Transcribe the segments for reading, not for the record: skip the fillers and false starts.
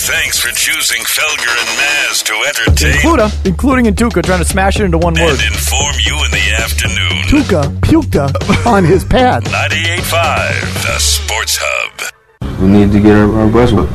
Thanks for choosing Felger and Maz to entertain. Including Tuca trying to smash it into one word. And inform you in the afternoon. Tuca puked on his pad. 98.5, the Sports Hub. We need to get our butts whipped,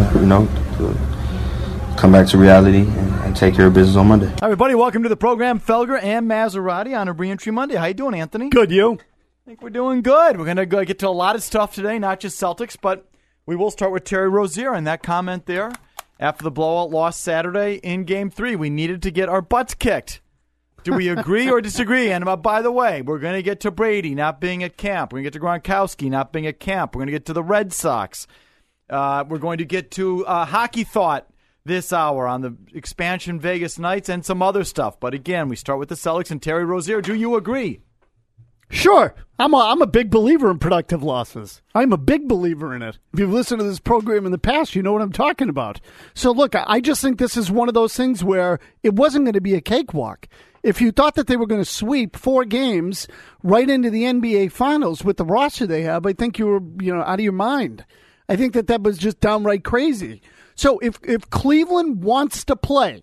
to come back to reality and take care of business on Monday. Hi, everybody. Welcome to the program. Felger and Maserati on a Reentry Monday. How you doing, Anthony? Good, you? I think we're doing good. We're going to get to a lot of stuff today, not just Celtics, but we will start with Terry Rozier and that comment there. After the blowout loss Saturday in Game 3, we needed to get our butts kicked. Do we agree or disagree? And by the way, we're going to get to Brady not being at camp. We're going to get to Gronkowski not being at camp. We're going to get to the Red Sox. We're going to get to Hockey Thought this hour on the expansion Vegas Knights and some other stuff. But again, we start with the Celtics and Terry Rozier. Do you agree? Sure. I'm a big believer in productive losses. I'm a big believer in it. If you've listened to this program in the past, you know what I'm talking about. So, look, I just think this is one of those things where it wasn't going to be a cakewalk. If you thought that they were going to sweep 4 games right into the NBA Finals with the roster they have, I think you were out of your mind. I think that was just downright crazy. So if Cleveland wants to play,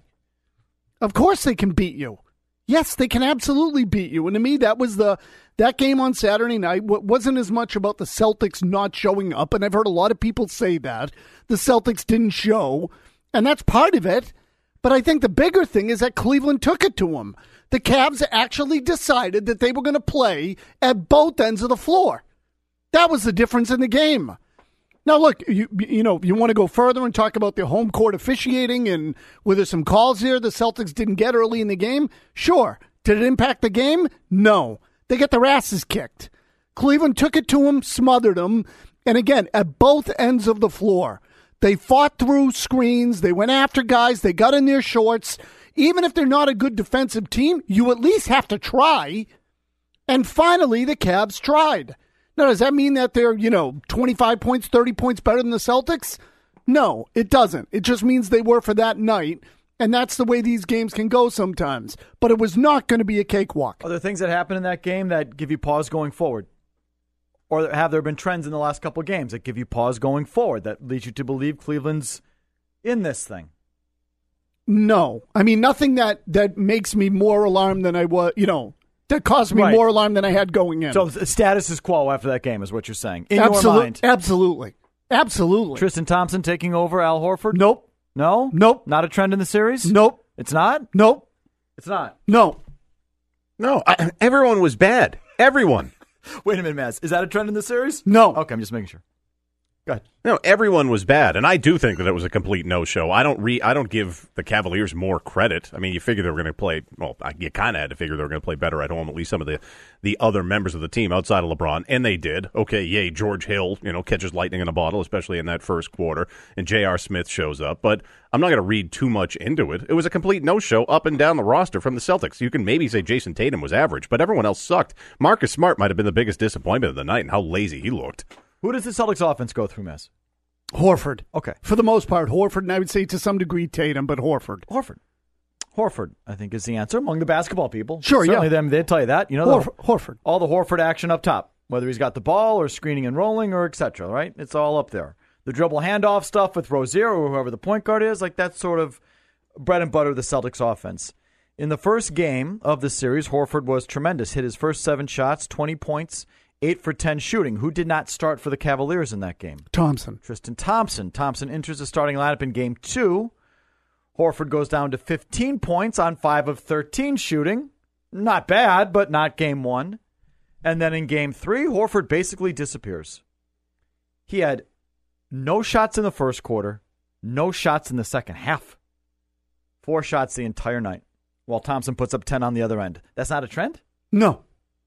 of course they can beat you. Yes, they can absolutely beat you. And to me, that game on Saturday night wasn't as much about the Celtics not showing up. And I've heard a lot of people say that. The Celtics didn't show. And that's part of it. But I think the bigger thing is that Cleveland took it to them. The Cavs actually decided that they were going to play at both ends of the floor. That was the difference in the game. Now, look, you want to go further and talk about the home court officiating and were there some calls here the Celtics didn't get early in the game? Sure. Did it impact the game? No. They got their asses kicked. Cleveland took it to them, smothered them, and again, at both ends of the floor. They fought through screens. They went after guys. They got in their shorts. Even if they're not a good defensive team, you at least have to try. And finally, the Cavs tried. Now, does that mean that they're, 25 points, 30 points better than the Celtics? No, it doesn't. It just means they were for that night, and that's the way these games can go sometimes. But it was not going to be a cakewalk. Are there things that happened in that game that give you pause going forward? Or have there been trends in the last couple of games that give you pause going forward that leads you to believe Cleveland's in this thing? No. I mean, nothing that makes me more alarmed than I was, that caused me more alarm than I had going in. So the status is quo after that game is what you're saying. In your mind. Absolutely. Tristan Thompson taking over Al Horford? Nope. No? Nope. Not a trend in the series? Nope. It's not? Nope. It's not? No. No. Everyone was bad. Everyone. Wait a minute, Maz. Is that a trend in the series? No. Okay, I'm just making sure. Go ahead. No, everyone was bad, and I do think that it was a complete no-show. I don't give the Cavaliers more credit. I mean, you figure they were going to play. Well, you kind of had to figure they were going to play better at home. At least some of the other members of the team outside of LeBron, and they did. Okay, yay, George Hill, catches lightning in a bottle, especially in that first quarter, and J.R. Smith shows up. But I'm not going to read too much into it. It was a complete no-show up and down the roster from the Celtics. You can maybe say Jason Tatum was average, but everyone else sucked. Marcus Smart might have been the biggest disappointment of the night, and how lazy he looked. Who does the Celtics offense go through, Mess? Horford. Okay. For the most part, Horford, and I would say to some degree Tatum, but Horford. Horford, I think, is the answer among the basketball people. Sure, Certainly them, they'd tell you that. Horford. All the Horford action up top, whether he's got the ball or screening and rolling or et cetera, right? It's all up there. The dribble handoff stuff with Rozier or whoever the point guard is, like that's sort of bread and butter of the Celtics offense. In the first game of the series, Horford was tremendous. Hit his first 7 shots, 20 points, 8 for 10 shooting. Who did not start for the Cavaliers in that game? Thompson. Tristan Thompson. Thompson enters the starting lineup in Game 2. Horford goes down to 15 points on 5 of 13 shooting. Not bad, but not Game 1. And then in Game 3, Horford basically disappears. He had no shots in the first quarter, no shots in the second half. 4 shots the entire night, while Thompson puts up 10 on the other end. That's not a trend? No.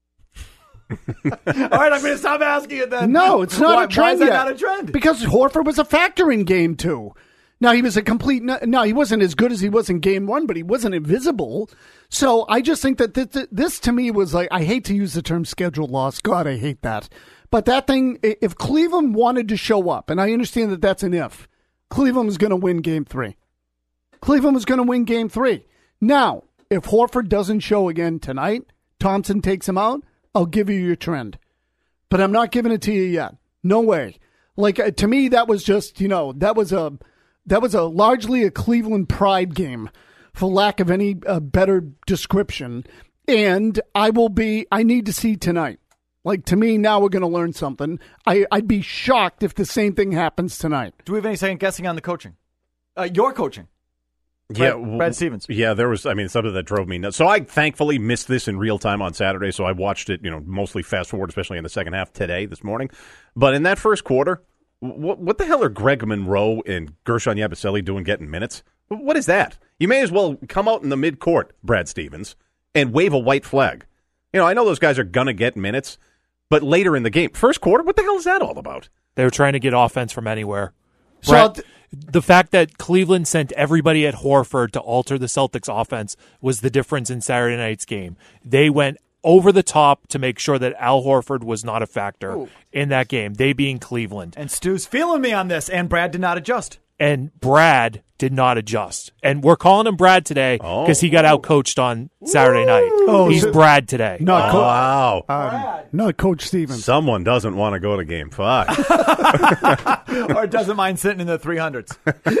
All right, I'm going to stop asking it then. No, it's not a trend. Why is that yet. not a trend? Because Horford was a factor in Game 2. Now, he was a complete... No, he wasn't as good as he was in Game 1, but he wasn't invisible. So I just think that this to me was like... I hate to use the term schedule loss. God, I hate that. But that thing, if Cleveland wanted to show up, and I understand that that's an if, Cleveland was going to win Game 3. Cleveland was going to win Game 3. Now, if Horford doesn't show again tonight, Thompson takes him out, I'll give you your trend. But I'm not giving it to you yet. No way. Like, to me, that was just, that was That was largely a Cleveland pride game, for lack of any better description. And I need to see tonight. Like, to me, now we're going to learn something. I'd be shocked if the same thing happens tonight. Do we have any second guessing on the coaching? Your coaching. Brad Stevens. Yeah, there was, something that drove me nuts. So I thankfully missed this in real time on Saturday, so I watched it, mostly fast forward, especially in the second half this morning. But in that first quarter, what the hell are Greg Monroe and Gershon Yabusele doing getting minutes? What is that? You may as well come out in the midcourt, Brad Stevens, and wave a white flag. I know those guys are going to get minutes, but later in the game, first quarter, what the hell is that all about? They were trying to get offense from anywhere. So The fact that Cleveland sent everybody at Horford to alter the Celtics offense was the difference in Saturday night's game. They went over the top to make sure that Al Horford was not a factor in that game, they being Cleveland. And Stu's feeling me on this, and Brad did not adjust. And Brad did not adjust. And we're calling him Brad today because he got out-coached on Saturday night. He's Brad today. Wow. Not Coach Stevens. Someone doesn't want to go to Game 5. Or doesn't mind sitting in the 300s.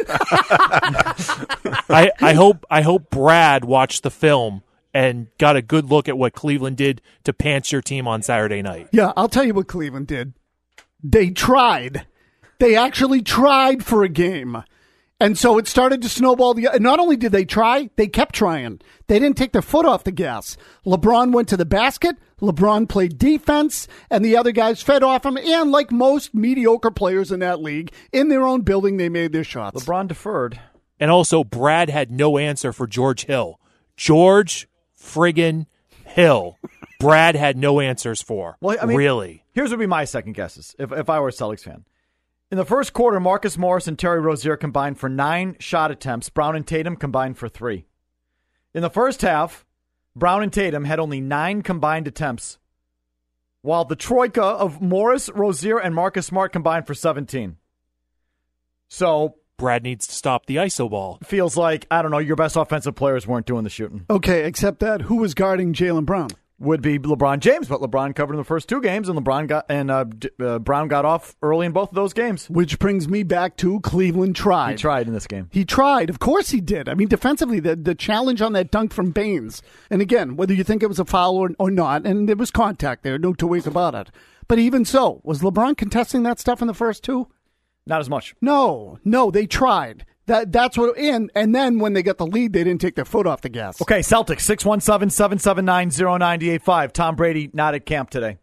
I hope Brad watched the film and got a good look at what Cleveland did to pants your team on Saturday night. Yeah, I'll tell you what Cleveland did. They tried. They actually tried for a game. And so it started to snowball. Not only did they try, they kept trying. They didn't take their foot off the gas. LeBron went to the basket. LeBron played defense, and the other guys fed off him. And like most mediocre players in that league, in their own building, they made their shots. LeBron deferred. And also, Brad had no answer for George Hill. George friggin' Hill. Brad had no answers for. Well, really. Here's what would be my second guesses if I were a Celtics fan. In the first quarter, Marcus Morris and Terry Rozier combined for 9 shot attempts. Brown and Tatum combined for 3. In the first half, Brown and Tatum had only 9 combined attempts, while the troika of Morris, Rozier, and Marcus Smart combined for 17. So Brad needs to stop the iso ball. Feels like, I don't know, your best offensive players weren't doing the shooting. Okay, except that who was guarding Jaylen Brown? Would be LeBron James, but LeBron covered in the first 2 games, and Brown got off early in both of those games. Which brings me back to Cleveland tried. He tried in this game. He tried. Of course he did. Defensively, the challenge on that dunk from Baines, and again, whether you think it was a foul or not, and there was contact there, no two ways about it. But even so, was LeBron contesting that stuff in the first 2? Not as much. No, they tried. That's what, and then when they got the lead, they didn't take their foot off the gas. Okay, Celtics, 617-779-0985. Tom Brady not at camp today.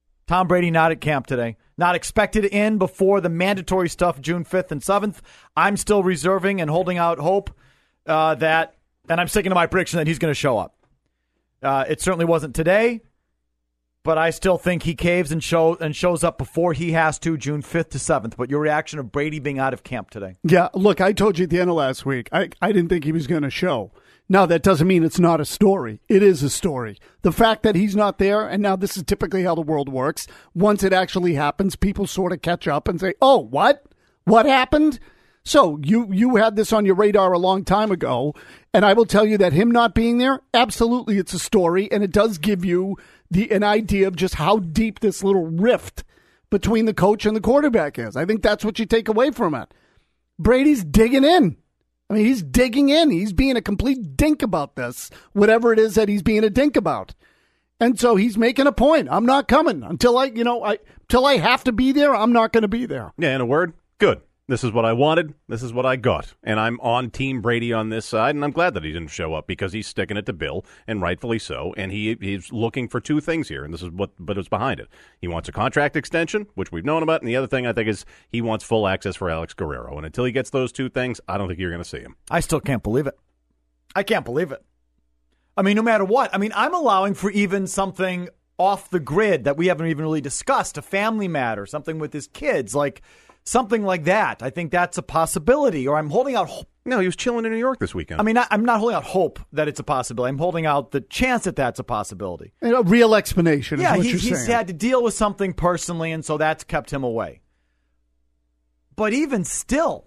Not expected in before the mandatory stuff June 5th and 7th. I'm still reserving and holding out hope and I'm sticking to my prediction that he's going to show up. It certainly wasn't today, but I still think he caves and shows up before he has to, June 5th to 7th. But your reaction of Brady being out of camp today? Yeah, look, I told you at the end of last week, I didn't think he was going to show. Now, that doesn't mean it's not a story. It is a story. The fact that he's not there, and now this is typically how the world works, once it actually happens, people sort of catch up and say, oh, what? What happened? So you had this on your radar a long time ago, and I will tell you that him not being there, absolutely it's a story, and it does give you an idea of just how deep this little rift between the coach and the quarterback is. I think that's what you take away from it. Brady's digging in. He's digging in. He's being a complete dink about this, whatever it is that he's being a dink about. And so he's making a point. I'm not coming until I have to be there. I'm not going to be there. Yeah, in a word, good. This is what I wanted. This is what I got. And I'm on Team Brady on this side, and I'm glad that he didn't show up because he's sticking it to Bill, and rightfully so. And he's looking for 2 things here, and this is what is behind it. He wants a contract extension, which we've known about, and the other thing I think is he wants full access for Alex Guerrero. And until he gets those 2 things, I don't think you're going to see him. I still can't believe it. I can't believe it. No matter what. I'm allowing for even something off the grid that we haven't even really discussed, a family matter, something with his kids, like something like that. I think that's a possibility, or I'm holding out hope. No, he was chilling in New York this weekend. I'm not holding out hope that it's a possibility. I'm holding out the chance that that's a possibility. A real explanation is what you're saying. He's had to deal with something personally, and so that's kept him away. But even still,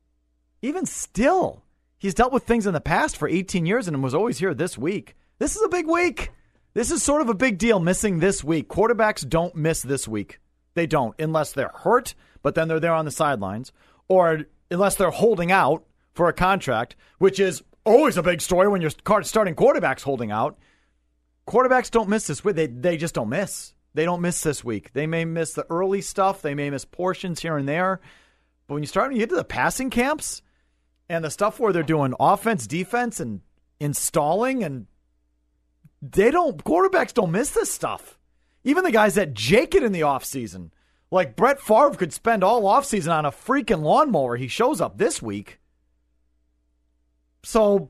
he's dealt with things in the past for 18 years and was always here this week. This is a big week. This is sort of a big deal, missing this week. Quarterbacks don't miss this week. They don't, unless they're hurt, but then they're there on the sidelines. Or unless they're holding out for a contract, which is always a big story when your starting quarterback's holding out. Quarterbacks don't miss this week. They just don't miss. They don't miss this week. They may miss the early stuff. They may miss portions here and there. But when you get to the passing camps and the stuff where they're doing offense, defense, and installing, and quarterbacks don't miss this stuff. Even the guys that jake it in the offseason. Like Brett Favre could spend all offseason on a freaking lawnmower. He shows up this week. So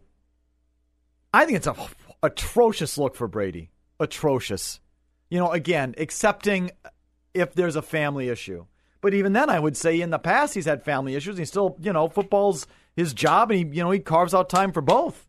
I think it's a atrocious look for Brady. Atrocious. Again, accepting if there's a family issue. But even then, I would say in the past he's had family issues. He still, football's his job, and he carves out time for both.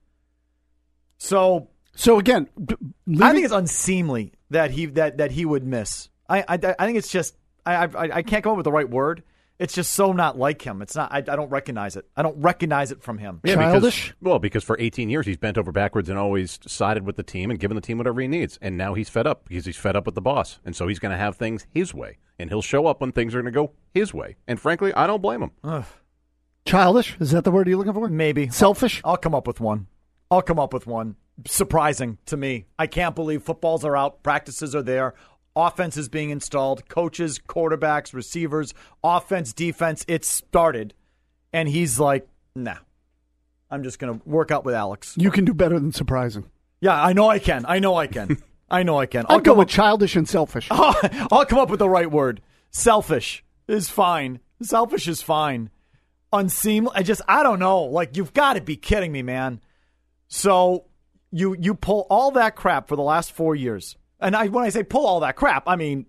So again, I think it's unseemly that he would miss. I think it's just I can't come up with the right word. It's just so not like him. It's not. I don't recognize it. I don't recognize it from him. Yeah, childish? Because for 18 years he's bent over backwards and always sided with the team and given the team whatever he needs. And now he's fed up because he's fed up with the boss. And so he's going to have things his way. And he'll show up when things are going to go his way. And frankly, I don't blame him. Ugh. Childish? Is that the word you're looking for? Maybe. Selfish? I'll come up with one. Surprising to me. I can't believe footballs are out. Practices are there. Offense is being installed. Coaches, quarterbacks, receivers, offense, defense. It started. And he's like, nah. I'm just going to work out with Alex. You can do better than surprising. Yeah, I know I can. I know I can. I'll go with childish and selfish. I'll come up with the right word. Selfish is fine. Selfish is fine. Unseemly. I don't know. Like, you've got to be kidding me, man. So you pull all that crap for the last 4 years. And when I say pull all that crap, I mean,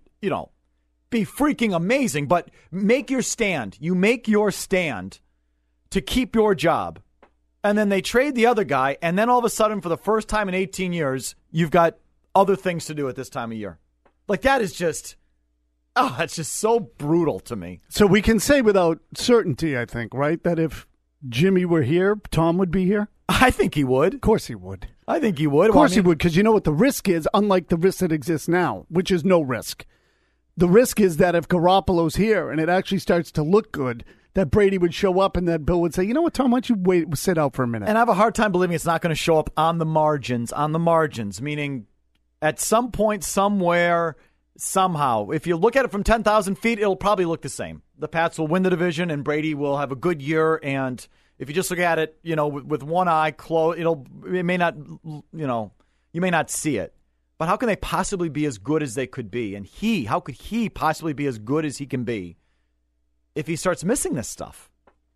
be freaking amazing, but make your stand. You make your stand to keep your job. And then they trade the other guy, and then all of a sudden, for the first time in 18 years, you've got other things to do at this time of year. Like, that is just, it's just so brutal to me. So we can say without certainty, I think, right, that if Jimmy were here, Tom would be here? I think he would. Of course he would. I think he would. Of course he would, because you know what the risk is, unlike the risk that exists now, which is no risk. The risk is that if Garoppolo's here and it actually starts to look good, that Brady would show up and that Bill would say, you know what, Tom, why don't you sit out for a minute? And I have a hard time believing it's not going to show up on the margins, meaning at some point, somewhere, somehow. If you look at it from 10,000 feet, it'll probably look the same. The Pats will win the division and Brady will have a good year, and if you just look at it, with one eye closed, it may not, you may not see it. But how can they possibly be as good as they could be? And how could he possibly be as good as he can be if he starts missing this stuff?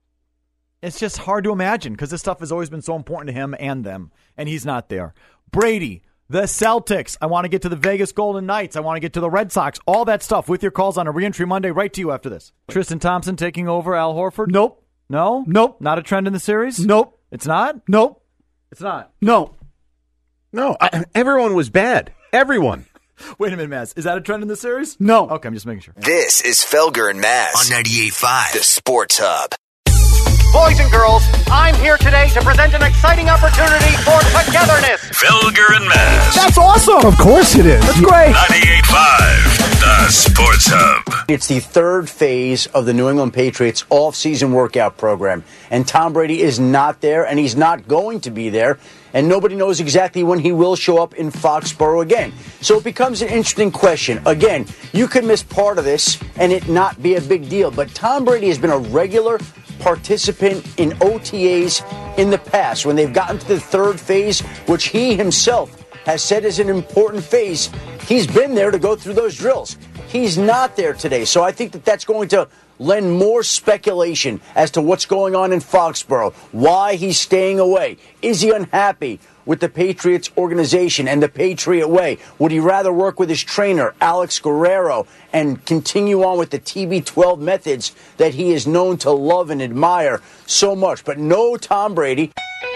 It's just hard to imagine because this stuff has always been so important to him and them, and he's not there. Brady, the Celtics. I want to get to the Vegas Golden Knights. I want to get to the Red Sox. All that stuff with your calls on a Reentry Monday right to you after this. Tristan Thompson taking over Al Horford? Nope. No? Nope. Not a trend in the series? Nope. It's not? Nope. It's not? No. No, everyone was bad. Everyone. Wait a minute, Maz. Is that a trend in the series? No. Okay, I'm just making sure. This is Felger and Maz on 98.5, the Sports Hub. Boys and girls, I'm here today to present an exciting opportunity for togetherness. Felger and Maz. That's awesome. Of course it is. That's great. 98.5, the Sports Hub. It's the third phase of the New England Patriots off-season workout program. And Tom Brady is not there, and he's not going to be there. And nobody knows exactly when he will show up in Foxborough again. So it becomes an interesting question. Again, you could miss part of this and it not be a big deal. But Tom Brady has been a regular participant in OTAs in the past when they've gotten to the third phase, which he himself has said is an important phase. He's been there to go through those drills. He's not there today. So I think that that's going to lend more speculation as to what's going on in Foxborough, why he's staying away. Is he unhappy with the Patriots organization and the Patriot way? Would he rather work with his trainer, Alex Guerrero, and continue on with the TB12 methods that he is known to love and admire so much? But no Tom Brady.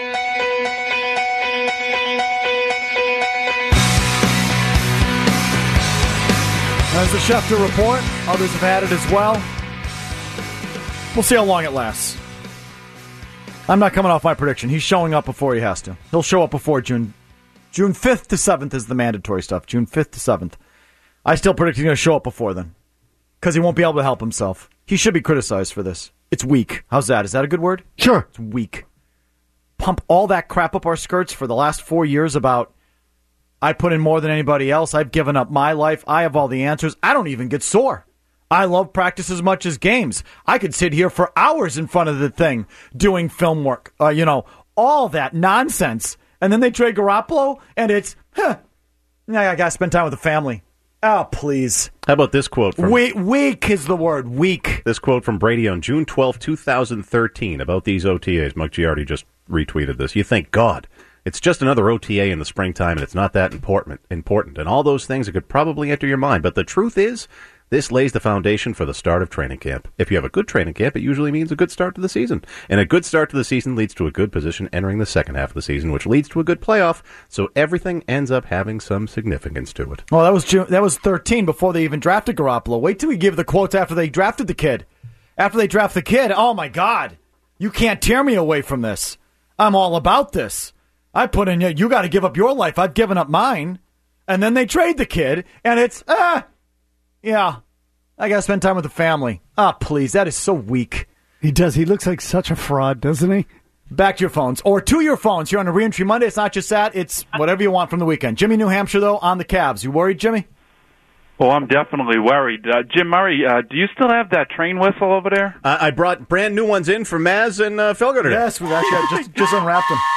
As the Schefter report, others have had it as well. We'll see how long it lasts. I'm not coming off my prediction. He's showing up before he has to. He'll show up before June 5th to 7th is the mandatory stuff. June 5th to 7th. I still predict he's going to show up before then because he won't be able to help himself. He should be criticized for this. It's weak. How's that? Is that a good word? Sure. It's weak. Pump all that crap up our skirts for the last 4 years about I put in more than anybody else. I've given up my life. I have all the answers. I don't even get sore. I love practice as much as games. I could sit here for hours in front of the thing doing film work, all that nonsense. And then they trade Garoppolo, and it's, I got to spend time with the family. Oh, please. How about this quote from... Weak is the word, weak. This quote from Brady on June 12, 2013 about these OTAs. Mike Giardi just retweeted this. You think, God, it's just another OTA in the springtime, and it's not that important. And all those things that could probably enter your mind. But the truth is, this lays the foundation for the start of training camp. If you have a good training camp, it usually means a good start to the season. And a good start to the season leads to a good position entering the second half of the season, which leads to a good playoff. So everything ends up having some significance to it. Well, that was 13 before they even drafted Garoppolo. Wait till we give the quotes after they drafted the kid. After they draft the kid, oh my God, you can't tear me away from this. I'm all about this. I put in, you got to give up your life. I've given up mine. And then they trade the kid, and it's, yeah, I got to spend time with the family. Please, that is so weak. He does. He looks like such a fraud, doesn't he? Back to your phones, or to your phones. You're on a Reentry Monday. It's not just that. It's whatever you want from the weekend. Jimmy, New Hampshire, though, on the Cavs. You worried, Jimmy? Well, I'm definitely worried. Jim Murray, do you still have that train whistle over there? I brought brand new ones in for Maz and Felger today. Yes, we've actually just unwrapped them.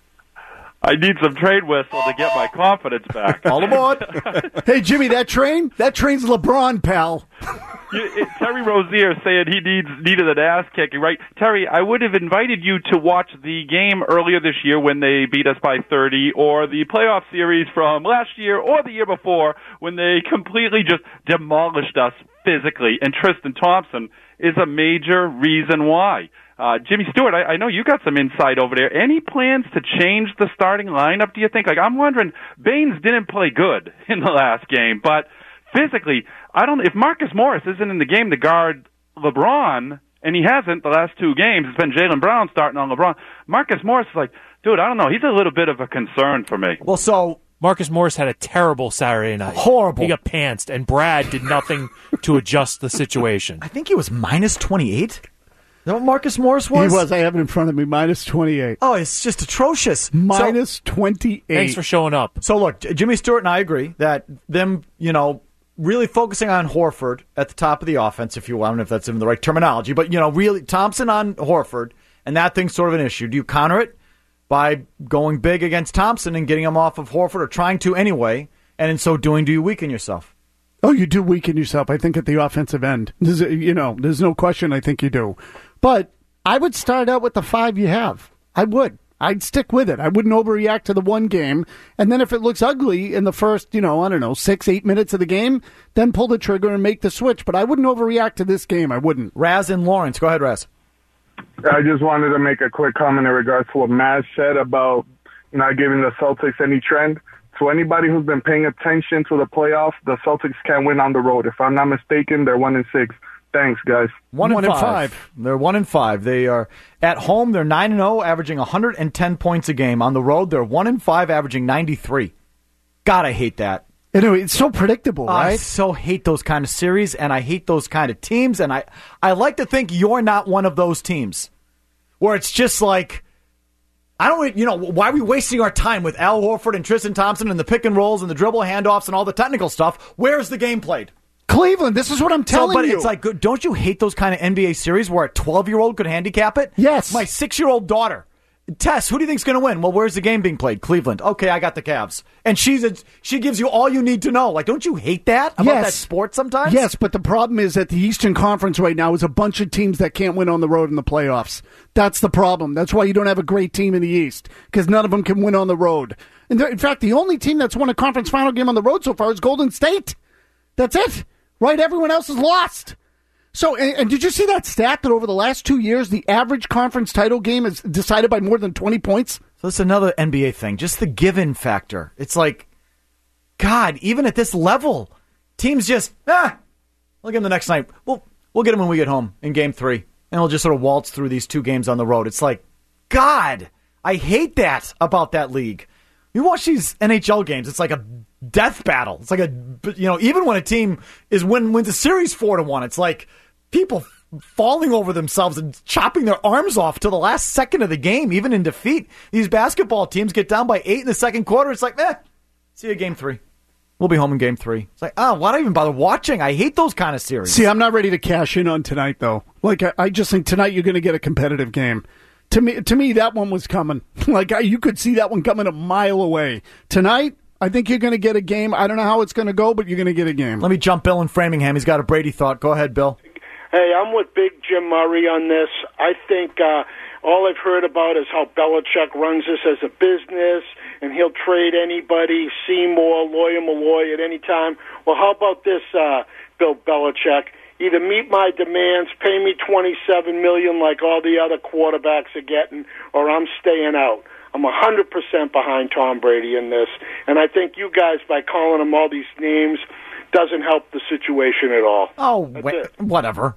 I need some train whistle to get my confidence back. All aboard. Hey, Jimmy, that train's LeBron, pal. Terry Rozier saying he needed an ass kicking, right? Terry, I would have invited you to watch the game earlier this year when they beat us by 30, or the playoff series from last year or the year before when they completely just demolished us physically. And Tristan Thompson is a major reason why. Jimmy Stewart, I know you got some insight over there. Any plans to change the starting lineup, do you think? Like, I'm wondering, Baines didn't play good in the last game, but physically, if Marcus Morris isn't in the game to guard LeBron, and he hasn't the last two games, it's been Jaylen Brown starting on LeBron. Marcus Morris is like, dude, I don't know, he's a little bit of a concern for me. Well, so Marcus Morris had a terrible Saturday night. Horrible. He got pantsed, and Brad did nothing to adjust the situation. I think he was minus 28. Is that what Marcus Morris was? He was. I have it in front of me. Minus 28. Oh, it's just atrocious. Minus 28. Thanks for showing up. So, look, Jimmy Stewart and I agree that them, really focusing on Horford at the top of the offense, if you will. I don't know if that's even the right terminology, but, really Thompson on Horford, and that thing's sort of an issue. Do you counter it by going big against Thompson and getting him off of Horford, or trying to anyway, and in so doing, do you weaken yourself? Oh, you do weaken yourself, I think, at the offensive end. There's no question I think you do. But I would start out with the 5 you have. I would. I'd stick with it. I wouldn't overreact to the one game. And then if it looks ugly in the first, 6-8 minutes of the game, then pull the trigger and make the switch. But I wouldn't overreact to this game. I wouldn't. Raz and Lawrence. Go ahead, Raz. I just wanted to make a quick comment in regards to what Maz said about not giving the Celtics any trend. So anybody who's been paying attention to the playoffs, the Celtics can't win on the road. If I'm not mistaken, they're 1-6. Thanks, guys. 1-5. They're 1-5. They are at home. They're 9-0, averaging 110 points a game. On the road, they're 1-5, averaging 93. God, I hate that. Anyway, it's so predictable, right? I so hate those kind of series, and I hate those kind of teams. And I like to think you're not one of those teams where it's just like, I don't, why are we wasting our time with Al Horford and Tristan Thompson and the pick and rolls and the dribble handoffs and all the technical stuff? Where's the game played? Cleveland, this is what I'm telling you. But it's like, don't you hate those kind of NBA series where a 12-year-old could handicap it? Yes. My 6-year-old daughter, Tess, who do you think's going to win? Well, where's the game being played? Cleveland. Okay, I got the Cavs. And she gives you all you need to know. Like, don't you hate that about that sport sometimes? Yes, but the problem is that the Eastern Conference right now is a bunch of teams that can't win on the road in the playoffs. That's the problem. That's why you don't have a great team in the East, because none of them can win on the road. And in fact, the only team that's won a conference final game on the road so far is Golden State. That's it. Right? Everyone else is lost. So, and did you see that stat that over the last 2 years, the average conference title game is decided by more than 20 points? So that's another NBA thing, just the given factor. It's like, God, even at this level, teams just, we'll get them the next night. We'll get them when we get home in Game 3, and we'll just sort of waltz through these two games on the road. It's like, God, I hate that about that league. You watch these NHL games, it's like a death battle. It's like even when a team wins a series 4-1, it's like people falling over themselves and chopping their arms off to the last second of the game, even in defeat. These basketball teams get down by 8 in the second quarter. It's like, see you game 3. We'll be home in game 3. It's like, why do I even bother watching? I hate those kind of series. See, I'm not ready to cash in on tonight, though. Like, I just think tonight you're going to get a competitive game. To me, that one was coming. Like, you could see that one coming a mile away. Tonight, I think you're going to get a game. I don't know how it's going to go, but you're going to get a game. Let me jump Bill in Framingham. He's got a Brady thought. Go ahead, Bill. Hey, I'm with Big Jim Murray on this. I think all I've heard about is how Belichick runs this as a business, and he'll trade anybody, Seymour, Lawyer Malloy at any time. Well, how about this, Bill Belichick? Either meet my demands, pay me $27 million like all the other quarterbacks are getting, or I'm staying out. I'm 100% behind Tom Brady in this, and I think you guys, by calling him all these names, doesn't help the situation at all. Oh, whatever.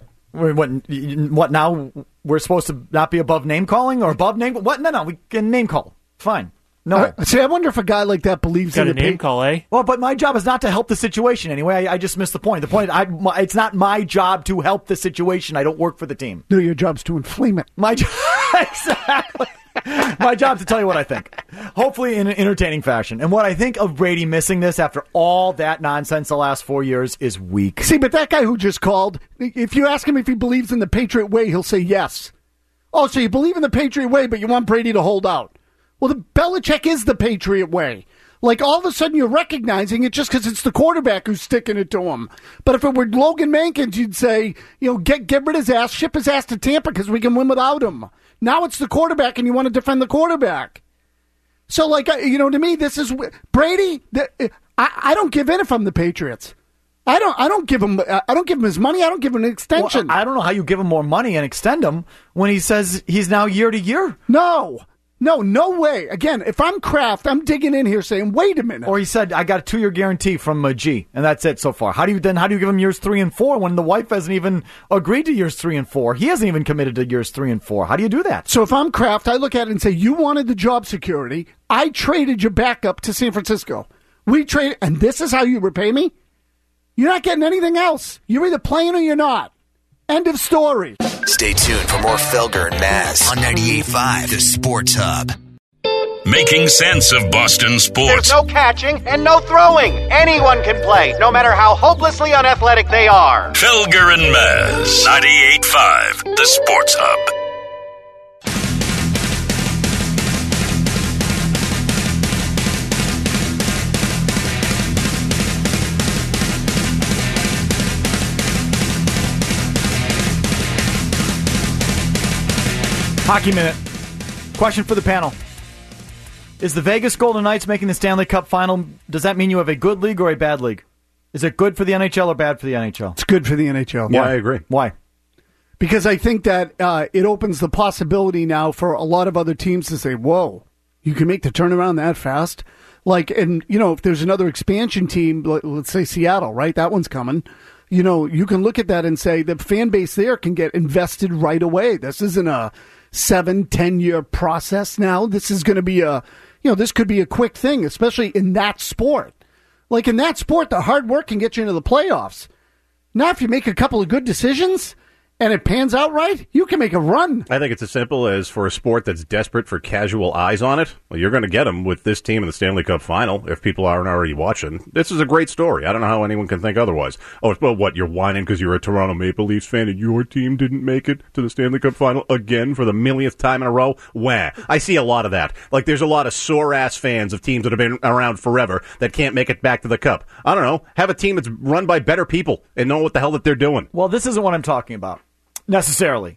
What now? We're supposed to not be above name calling or above name? What? No, we can name call. Fine. No. See, I wonder if a guy like that believes in a name call, eh? Well, but my job is not to help the situation anyway. I just missed the point. The point, it's not my job to help the situation. I don't work for the team. No, your job's to inflame it. My job, exactly. My job to tell you what I think, hopefully in an entertaining fashion. And what I think of Brady missing this after all that nonsense the last 4 years is weak. See, but that guy who just called, if you ask him if he believes in the Patriot way, he'll say yes. Oh, so you believe in the Patriot way, but you want Brady to hold out. Well, the Belichick is the Patriot way. Like, all of a sudden you're recognizing it just because it's the quarterback who's sticking it to him. But if it were Logan Mankins, you'd say, get rid of his ass, ship his ass to Tampa because we can win without him. Now it's the quarterback, and you want to defend the quarterback. So, to me, this is Brady. I don't give in if I'm the Patriots. I don't give him his money. I don't give him an extension. Well, I don't know how you give him more money and extend him when he says he's now year to year. No way. Again, if I'm Kraft, I'm digging in here saying, wait a minute. Or he said, I got a 2-year guarantee from G, and that's it so far. How do you give him years 3 and 4 when the wife hasn't even agreed to years 3 and 4? He hasn't even committed to years 3 and 4. How do you do that? So if I'm Kraft, I look at it and say, you wanted the job security. I traded your backup to San Francisco. We traded, and this is how you repay me? You're not getting anything else. You're either playing or you're not. End of story. Stay tuned for more Felger and Maz on 98.5, the Sports Hub. Making sense of Boston sports. There's no catching and no throwing. Anyone can play, no matter how hopelessly unathletic they are. Felger and Maz, 98.5, the Sports Hub. Hockey Minute. Question for the panel. Is the Vegas Golden Knights making the Stanley Cup final? Does that mean you have a good league or a bad league? Is it good for the NHL or bad for the NHL? It's good for the NHL. Yeah, I agree. Why? Because I think that it opens the possibility now for a lot of other teams to say, whoa, you can make the turnaround that fast? If there's another expansion team, let's say Seattle, right? That one's coming. You can look at that and say the fan base there can get invested right away. This isn't a 7-10 year process now. This is going to be this could be a quick thing, especially in that sport. Like in that sport, the hard work can get you into the playoffs. Now, if you make a couple of good decisions and it pans out right, you can make a run. I think it's as simple as for a sport that's desperate for casual eyes on it, well, you're going to get them with this team in the Stanley Cup final if people aren't already watching. This is a great story. I don't know how anyone can think otherwise. Oh, well, what, you're whining because you're a Toronto Maple Leafs fan and your team didn't make it to the Stanley Cup final again for the millionth time in a row? Wah. I see a lot of that. Like, there's a lot of sore-ass fans of teams that have been around forever that can't make it back to the Cup. I don't know. Have a team that's run by better people and know what the hell that they're doing. Well, this isn't what I'm talking about. Necessarily.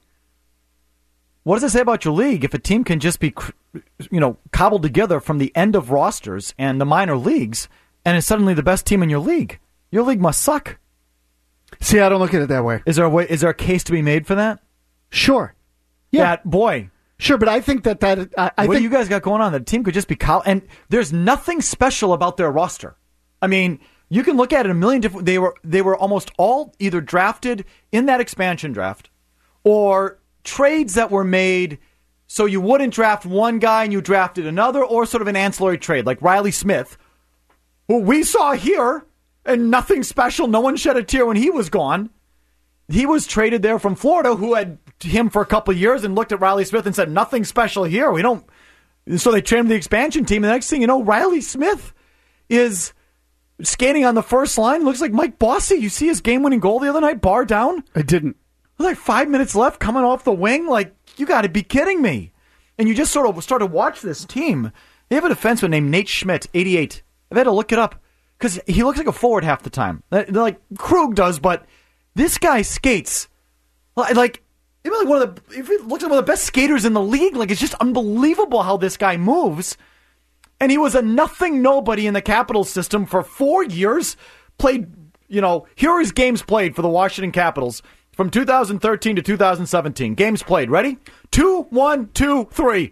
What does it say about your league if a team can just be, cobbled together from the end of rosters and the minor leagues and is suddenly the best team in your league? Your league must suck. See, I don't look at it that way. Is there a case to be made for that? Sure. Yeah. Sure, but I think what do you guys got going on? The team could just be and there's nothing special about their roster. I mean, you can look at it a million different. They were almost all either drafted in that expansion draft or trades that were made so you wouldn't draft one guy and you drafted another, or sort of an ancillary trade like Riley Smith, who we saw here and nothing special. No one shed a tear when he was gone. he was traded there from Florida, who had him for a couple of years and looked at Riley Smith and said, nothing special here. We don't. So they traded him to the expansion team. And the next thing you know, Riley Smith is skating on the first line. Looks like Mike Bossy. You see his game-winning goal the other night, bar down? I didn't. With like 5 minutes left, coming off the wing. Like, you got to be kidding me. And you just sort of start to watch this team. They have a defenseman named Nate Schmidt, 88. I've had to look it up because he looks like a forward half the time. Like Krug does, but this guy skates like if he looks like one of the best skaters in the league. Like, it's just unbelievable how this guy moves. And he was a nothing nobody in the Capitals system for 4 years. Played, here are his games played for the Washington Capitals from 2013 to 2017. Games played. Ready? 2, 1, 2, 3.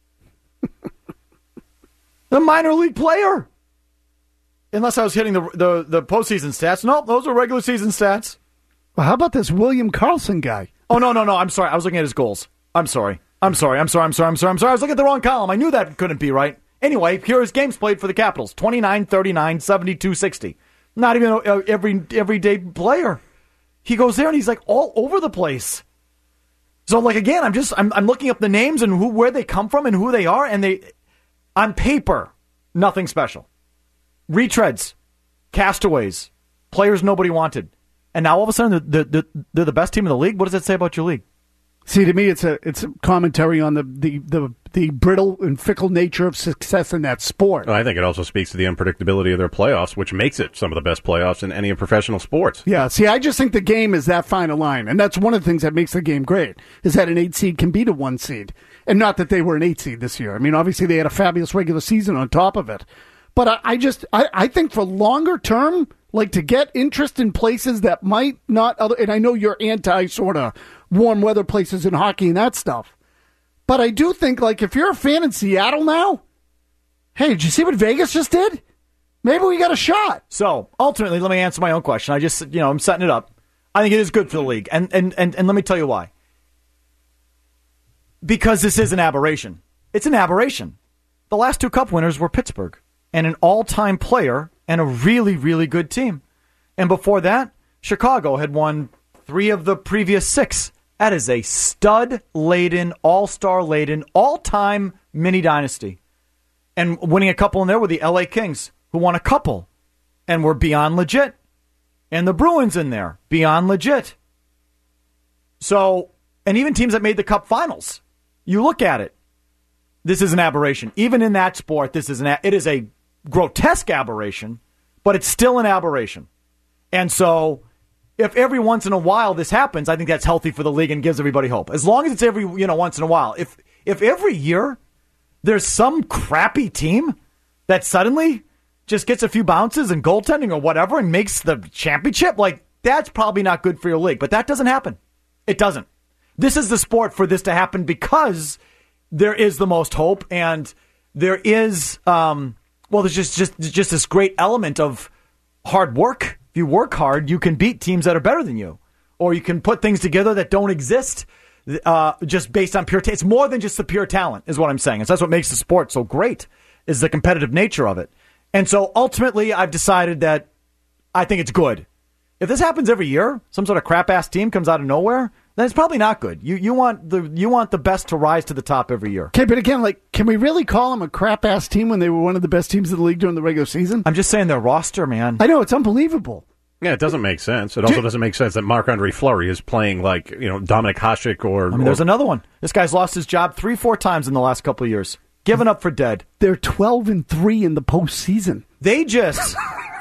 The minor league player. Unless I was hitting the postseason stats. Nope, those are regular season stats. Well, how about this William Karlsson guy? Oh, no. I'm sorry. I was looking at his goals. I'm sorry. I was looking at the wrong column. I knew that couldn't be right. Anyway, here are his games played for the Capitals. 29, 39, 72, 60. Not even an everyday player. He goes there and he's like all over the place. So like, again, I'm looking up the names and where they come from and who they are. And they, on paper, nothing special. Retreads, castaways, players nobody wanted. And now all of a sudden they're the best team in the league. What does that say about your league? See, to me, it's a commentary on the brittle and fickle nature of success in that sport. Well, I think it also speaks to the unpredictability of their playoffs, which makes it some of the best playoffs in any of professional sports. Yeah, see, I just think the game is that fine a line, and that's one of the things that makes the game great, is that an 8 seed can beat a 1 seed. And not that they were an 8 seed this year. I mean, obviously they had a fabulous regular season on top of it. But I think for longer term, like to get interest in places that might not and I know you're anti sort of warm weather places in hockey and that stuff. But I do think, like, if you're a fan in Seattle now, hey, did you see what Vegas just did? Maybe we got a shot. So ultimately, let me answer my own question. I just, I'm setting it up. I think it is good for the league. And let me tell you why. Because this is an aberration. It's an aberration. The last 2 cup winners were Pittsburgh and an all-time player and a really, really good team. And before that, Chicago had won 3 of the previous 6. That is a stud-laden, all-star-laden, all-time mini-dynasty. And winning a couple in there were the L.A. Kings, who won a couple and were beyond legit. And the Bruins in there, beyond legit. So, and even teams that made the Cup Finals. You look at it, this is an aberration. Even in that sport, it is a grotesque aberration, but it's still an aberration. And so, if every once in a while this happens, I think that's healthy for the league and gives everybody hope. As long as it's every once in a while. If every year there's some crappy team that suddenly just gets a few bounces and goaltending or whatever and makes the championship, like, that's probably not good for your league. But that doesn't happen. It doesn't. This is the sport for this to happen because there is the most hope and there is, there's just this great element of hard work. If you work hard, you can beat teams that are better than you. Or you can put things together that don't exist just based on pure talent. It's more than just the pure talent, is what I'm saying. And so that's what makes the sport so great, is the competitive nature of it. And so ultimately, I've decided that I think it's good. If this happens every year, some sort of crap-ass team comes out of nowhere, then it's probably not good. You want the best to rise to the top every year. Okay, but again, like, can we really call them a crap-ass team when they were one of the best teams in the league during the regular season? I'm just saying their roster, man. I know, it's unbelievable. Yeah, it doesn't make sense. It also doesn't make sense that Marc-Andre Fleury is playing like, Dominik Hasek or... there's another one. This guy's lost his job 3-4 times in the last couple of years. Given up for dead. They're 12-3 in the postseason. They just...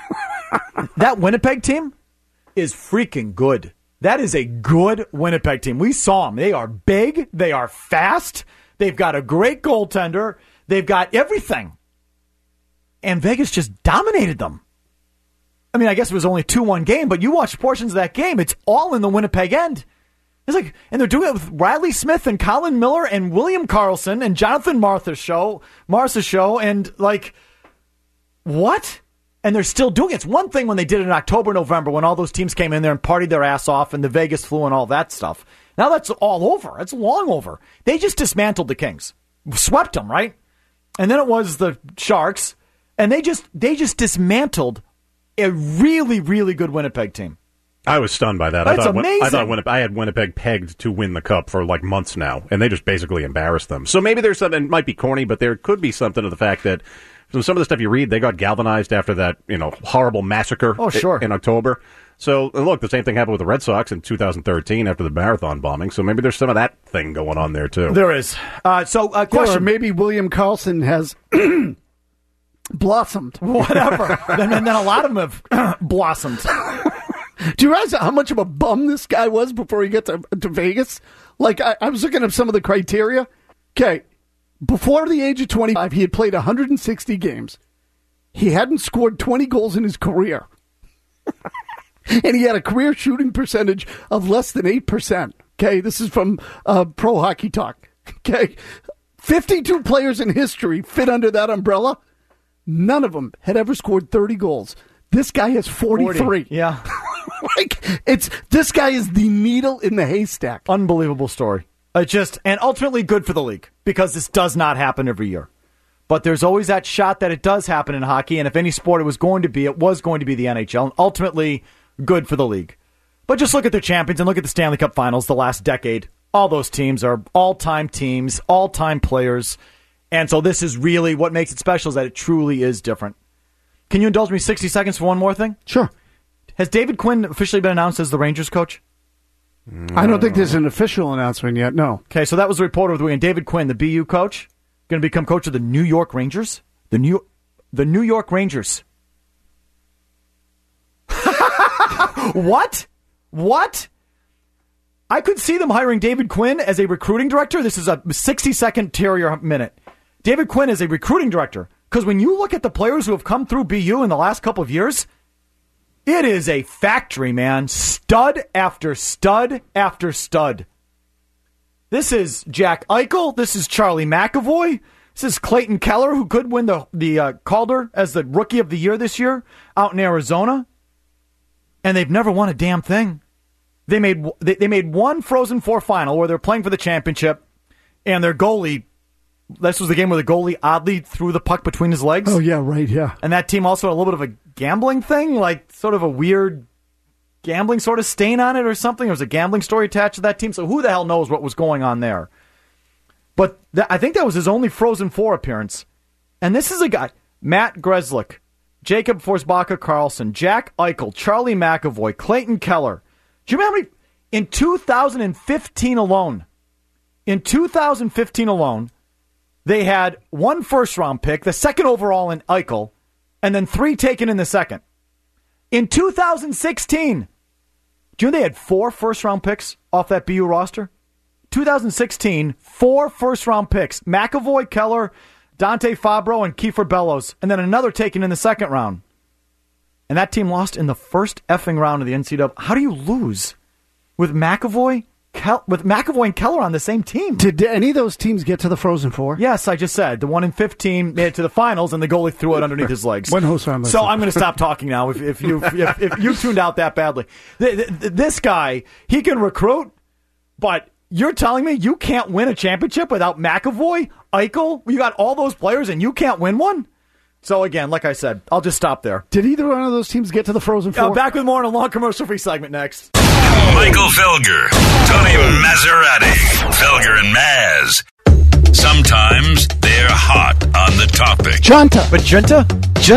that Winnipeg team is freaking good. That is a good Winnipeg team. We saw them. They are big. They are fast. They've got a great goaltender. They've got everything. And Vegas just dominated them. I mean, I guess it was only a 2-1 game, but you watch portions of that game. It's all in the Winnipeg end. It's like, and they're doing it with Riley Smith and Colin Miller and William Karlsson and Jonathan Martha's show, and like, what? And they're still doing it. It's one thing when they did it in October, November, when all those teams came in there and partied their ass off and the Vegas flu and all that stuff. Now that's all over. It's long over. They just dismantled the Kings. Swept them, right? And then it was the Sharks, and they just dismantled a really, really good Winnipeg team. I was stunned by that. That's amazing. I thought I had Winnipeg pegged to win the Cup for like months now, and they just basically embarrassed them. So maybe there's something, it might be corny, but there could be something to the fact that from some of the stuff you read, they got galvanized after that, horrible massacre in October. So, and look, the same thing happened with the Red Sox in 2013 after the marathon bombing. So maybe there's some of that thing going on there, too. There is. Question. Or maybe William Karlsson has blossomed. Whatever. then a lot of them have blossomed. Do you realize how much of a bum this guy was before he got to Vegas? Like, I was looking at some of the criteria. Okay, before the age of 25, he had played 160 games. He hadn't scored 20 goals in his career. And he had a career shooting percentage of less than 8%. Okay, this is from Pro Hockey Talk. Okay, 52 players in history fit under that umbrella. None of them had ever scored 30 goals. This guy has 43. 40. Yeah. This guy is the needle in the haystack. Unbelievable story. And ultimately good for the league because this does not happen every year. But there's always that shot that it does happen in hockey, and if any sport it was going to be the NHL, and ultimately good for the league. But just look at the champions and look at the Stanley Cup Finals the last decade. All those teams are all-time teams, all-time players, and so this is really what makes it special is that it truly is different. Can you indulge me 60 seconds for one more thing? Sure. Has David Quinn officially been announced as the Rangers coach? I don't think there's an official announcement yet, no. Okay, so that was the report of the weekend. David Quinn, the BU coach, going to become coach of the New York Rangers? The New York Rangers. What? I could see them hiring David Quinn as a recruiting director. This is a 60-second Terrier minute. David Quinn is a recruiting director. Because when you look at the players who have come through BU in the last couple of years, it is a factory, man. Stud after stud after stud. This is Jack Eichel. This is Charlie McAvoy. This is Clayton Keller, who could win the Calder as the Rookie of the Year this year out in Arizona. And they've never won a damn thing. They made one Frozen Four final where they're playing for the championship, and their goalie, this was the game where the goalie oddly threw the puck between his legs. Oh, yeah, right, yeah. And that team also had a little bit of a gambling thing, like sort of a weird gambling sort of stain on it or something. There was a gambling story attached to that team, so who the hell knows what was going on there. But I think that was his only Frozen Four appearance. And this is a guy, Matt Grzelcyk, Jacob Forsbacka-Karlsson, Jack Eichel, Charlie McAvoy, Clayton Keller. Do you remember in 2015 alone, they had one first-round pick, the second overall in Eichel, and then 3 taken in the second. In 2016, do you know they had 4 first-round picks off that BU roster? 2016, 4 first-round picks. McAvoy, Keller, Dante Fabro, and Kiefer Bellows, and then another taken in the second round. And that team lost in the first effing round of the NCAA. How do you lose with McAvoy and Keller on the same team? Did any of those teams get to the Frozen Four? Yes, I just said. The one in 15 made it to the finals, and the goalie threw it underneath his legs. One host round. So I'm going to stop talking now if you tuned out that badly. This guy, he can recruit, but you're telling me you can't win a championship without McAvoy, Eichel? You got all those players, and you can't win one? So, again, like I said, I'll just stop there. Did either one of those teams get to the Frozen Four? Back with more in a long commercial-free segment next. Michael Felger, Tony Maserati, Felger and Maz. Sometimes they're hot on the topic. Junta. But Junta?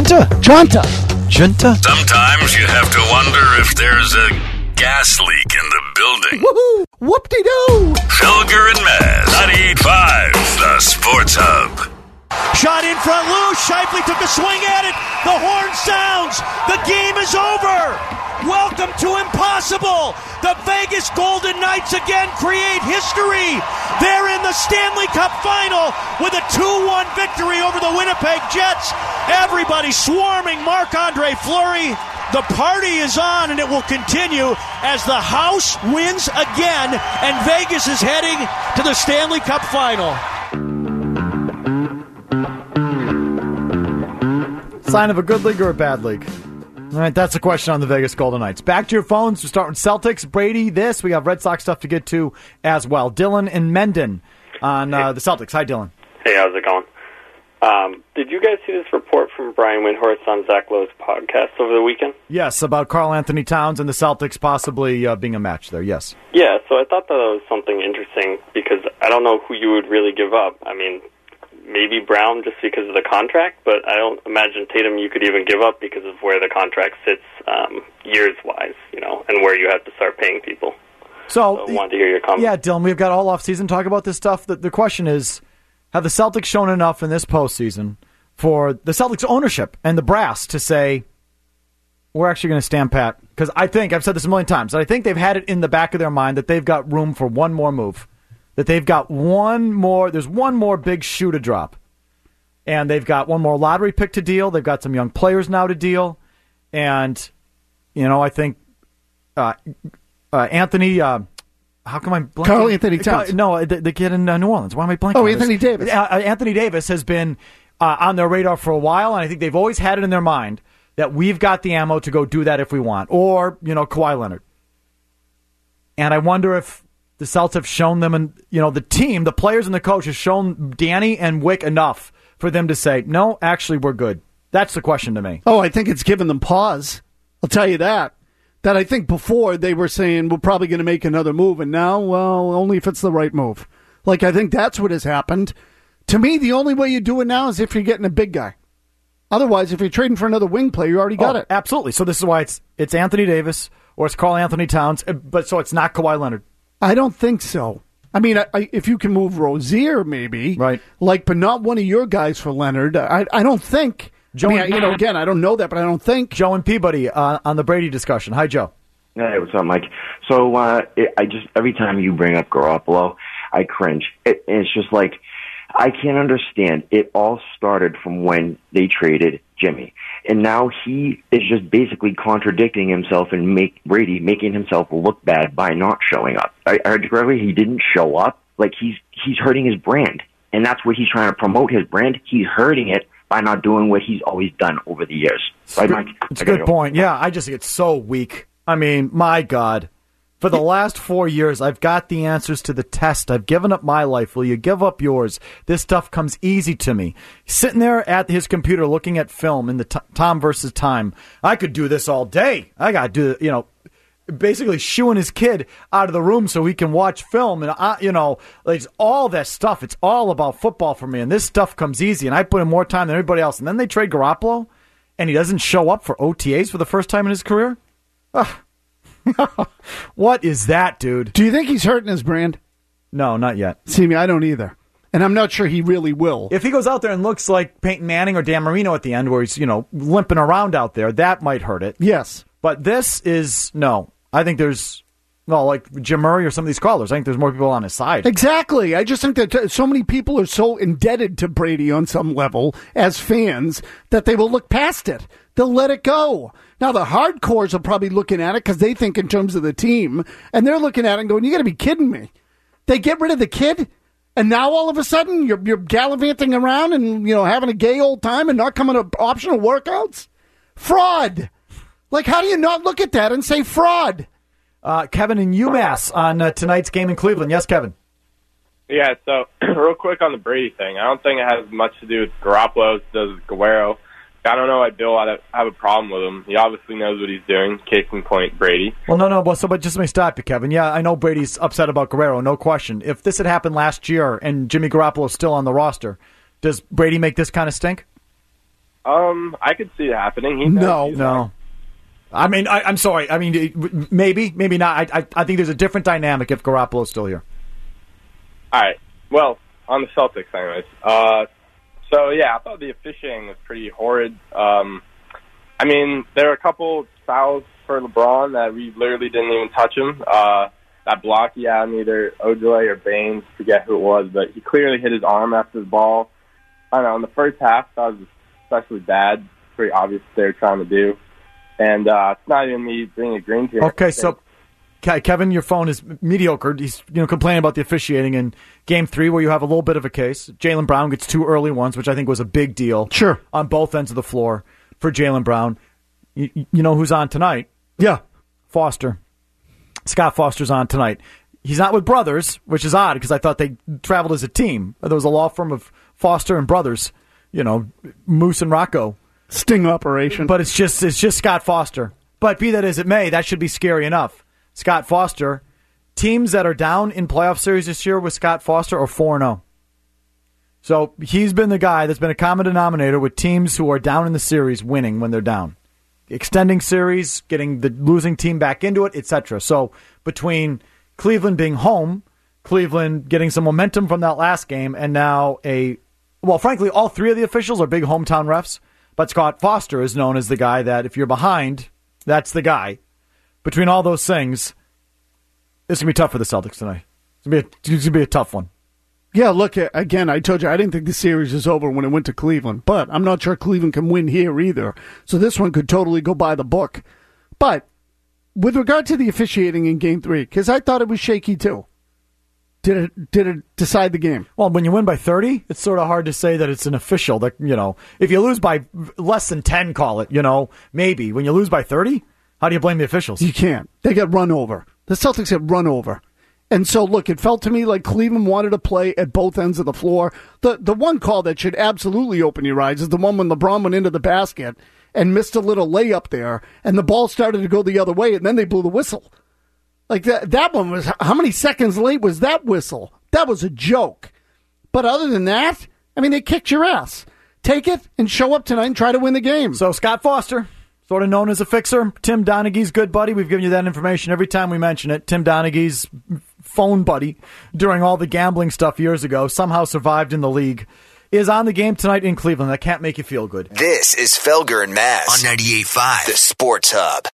Sometimes you have to wonder if there's a gas leak in the building. Woohoo! Whoop-de-doo! Felger and Maz, 98.5, the Sports Hub. Shot in front, loose. Shifley took a swing at it. The horn sounds. The game is over. Welcome to impossible. The Vegas Golden Knights again create history. They're in the Stanley Cup Final with a 2-1 victory over the Winnipeg Jets. Everybody swarming Marc-Andre Fleury. The party is on, and it will continue as the house wins again, and Vegas is heading to the Stanley Cup Final. Sign of a good league or a bad league? All right, that's the question on the Vegas Golden Knights. Back to your phones. We're starting with Celtics. Brady, we have Red Sox stuff to get to as well. Dylan and Mendon on the Celtics. Hi, Dylan. Hey, how's it going? Did you guys see this report from Brian Windhorst on Zach Lowe's podcast over the weekend? Yes, about Karl Anthony Towns and the Celtics possibly being a match there, yes. Yeah, so I thought that was something interesting because I don't know who you would really give up. I mean, maybe Brown just because of the contract, but I don't imagine Tatum you could even give up because of where the contract sits years-wise, and where you have to start paying people. So I wanted to hear your comments. Yeah, Dylan, we've got all off-season to talk about this stuff. The question is, have the Celtics shown enough in this postseason for the Celtics ownership and the brass to say, we're actually going to stand pat? Because I think, I've said this a million times, I think they've had it in the back of their mind that they've got room for one more move. That they've got there's one more big shoe to drop. And they've got one more lottery pick to deal. They've got some young players now to deal. And, I think Anthony... how come I'm blanking? Karl Anthony Towns. No, the kid in New Orleans. Why am I blanking? Oh, Anthony Davis. Anthony Davis has been on their radar for a while, and I think they've always had it in their mind that we've got the ammo to go do that if we want. Or, Kawhi Leonard. And I wonder if the Celtics have shown them, and the team, the players and the coach has shown Danny and Wick enough for them to say, no, actually, we're good. That's the question to me. Oh, I think it's given them pause. I'll tell you that. That I think before they were saying we're probably going to make another move, and now, well, only if it's the right move. I think that's what has happened. To me, the only way you do it now is if you're getting a big guy. Otherwise, if you're trading for another wing player, you already got it. Absolutely. So this is why it's Anthony Davis or it's Karl Anthony Towns, but so it's not Kawhi Leonard. I don't think so. I mean, if you can move Rozier, maybe, right? But not one of your guys for Leonard. I don't think. Joe, again, I don't know that, but I don't think. Joe and Peabody on the Brady discussion. Hi, Joe. Hey, what's up, Mike? So every time you bring up Garoppolo, I cringe. It's just I can't understand. It all started from when they traded Jimmy, and now he is just basically contradicting himself and Brady making himself look bad by not showing up. I heard you correctly. He didn't show up. He's hurting his brand, and that's what he's trying to promote. His brand. He's hurting it by not doing what he's always done over the years. Right, Mike? It's a good point. Yeah, I just think it's so weak. I mean, my God. For the last 4 years, I've got the answers to the test. I've given up my life. Will you give up yours? This stuff comes easy to me. Sitting there at his computer looking at film in the Tom versus Time. I could do this all day. I got to do, basically shooing his kid out of the room so he can watch film. And, it's all that stuff. It's all about football for me. And this stuff comes easy. And I put in more time than everybody else. And then they trade Garoppolo, and he doesn't show up for OTAs for the first time in his career? Ugh. What is that, dude? Do you think he's hurting his brand? No, not yet. See, I don't either. And I'm not sure he really will. If he goes out there and looks like Peyton Manning or Dan Marino at the end where he's, limping around out there, that might hurt it. Yes. But this is, no. I think there's, like Jim Murray or some of these callers, I think there's more people on his side. Exactly. I just think that so many people are so indebted to Brady on some level as fans that they will look past it. They'll let it go. Now, the hardcores are probably looking at it because they think in terms of the team, and they're looking at it and going, you got to be kidding me. They get rid of the kid, and now all of a sudden you're gallivanting around and, having a gay old time and not coming to optional workouts? Fraud. How do you not look at that and say fraud? Kevin in UMass on tonight's game in Cleveland. Yes, Kevin. Yeah, so real quick on the Brady thing. I don't think it has much to do with Garoppolo. It does with Guerrero. I don't know why Bill I have a problem with him. He obviously knows what he's doing. Case in point, Brady. Well, no. But just let me stop you, Kevin. Yeah, I know Brady's upset about Guerrero, no question. If this had happened last year and Jimmy Garoppolo's still on the roster, does Brady make this kind of stink? I could see it happening. No. I mean, I'm sorry. I mean, maybe not. I think there's a different dynamic if Garoppolo's still here. All right. Well, on the Celtics, anyways. So, yeah, I thought the officiating was pretty horrid. I mean, there were a couple fouls for LeBron that we literally didn't even touch him. That block he had on either Ojale or Baines, forget who it was, but he clearly hit his arm after the ball. I don't know, in the first half, that was especially bad. It's pretty obvious what they were trying to do. And it's not even me being a green team. Okay, so Kevin, your phone is mediocre. He's complaining about the officiating in Game 3 where you have a little bit of a case. Jaylen Brown gets 2 early ones, which I think was a big deal. Sure. On both ends of the floor for Jaylen Brown. You know who's on tonight? Yeah. Foster. Scott Foster's on tonight. He's not with Brothers, which is odd because I thought they traveled as a team. There was a law firm of Foster and Brothers Moose and Rocco. Sting operation. But it's just Scott Foster. But be that as it may, that should be scary enough. Scott Foster, teams that are down in playoff series this year with Scott Foster are 4-0. So he's been the guy that's been a common denominator with teams who are down in the series winning when they're down. Extending series, getting the losing team back into it, etc. So between Cleveland being home, Cleveland getting some momentum from that last game, and now frankly, all three of the officials are big hometown refs, but Scott Foster is known as the guy that if you're behind, that's the guy. Between all those things, it's going to be tough for the Celtics tonight. It's going to be a tough one. Yeah, look, again, I told you I didn't think the series is over when it went to Cleveland, but I'm not sure Cleveland can win here either. So this one could totally go by the book. But with regard to the officiating in Game 3, because I thought it was shaky too. Did it decide the game? Well, when you win by 30, it's sort of hard to say that it's an official. That if you lose by less than 10, call it, maybe. When you lose by 30, how do you blame the officials? You can't. They get run over. The Celtics get run over. And so, look, it felt to me like Cleveland wanted to play at both ends of the floor. The one call that should absolutely open your eyes is the one when LeBron went into the basket and missed a little layup there, and the ball started to go the other way, and then they blew the whistle. Like, that one was, how many seconds late was that whistle? That was a joke. But other than that, they kicked your ass. Take it and show up tonight and try to win the game. So, Scott Foster, sort of known as a fixer, Tim Donaghy's good buddy. We've given you that information every time we mention it. Tim Donaghy's phone buddy during all the gambling stuff years ago, somehow survived in the league, is on the game tonight in Cleveland. That can't make you feel good. This is Felger and Maz on 98.5, the Sports Hub.